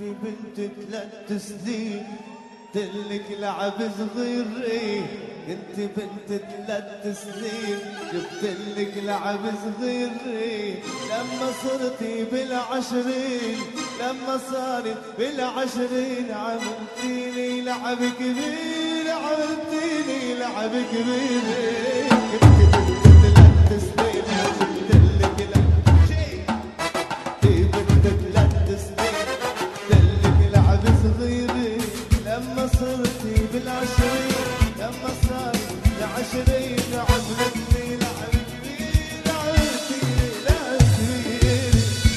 بنت 3 سنين دلك لعب صغير ايه، كنت بنت 3 سنين جبتلك لعب صغير ايه، لما صرتي بالعشرين لما صارت بالعشرين عملتيني لعب كبير عملتيني لعب كبير ايه، كنت بنت 3 سنين جبتلك لعب شيء بنت 3 سنين دلك لعب صغير لما صرتي بالعشرين لما صارت بالعشرين عملتني لعب كبير عملتني لعب كبير.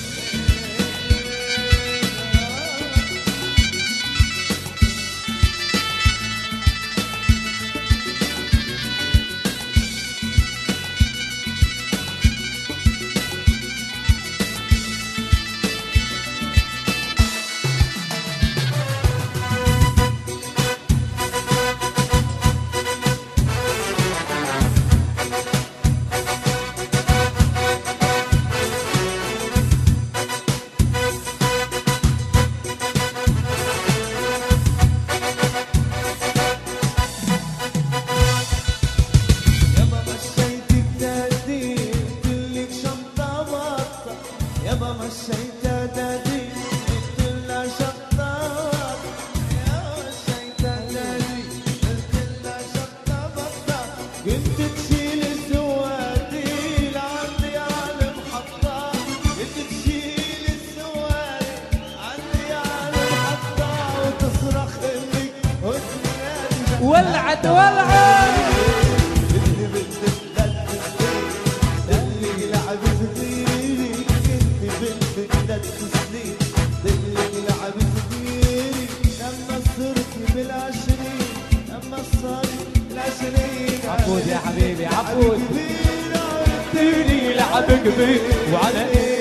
كنت تشيل السوادي لعندي على المحطة، كنت تشيل السوادي عندي على المحطة وتصرخ انك وتنادي ولعت ولعت انت بنت 3 سنين دلك لعب صغيري، انت بنت 3 سنين دلك لعب صغيري لما صرت بالعشرين لما صارت بالعشرين عبود يا حبيبي عبود عملتيني لعب كبير وعلى ايه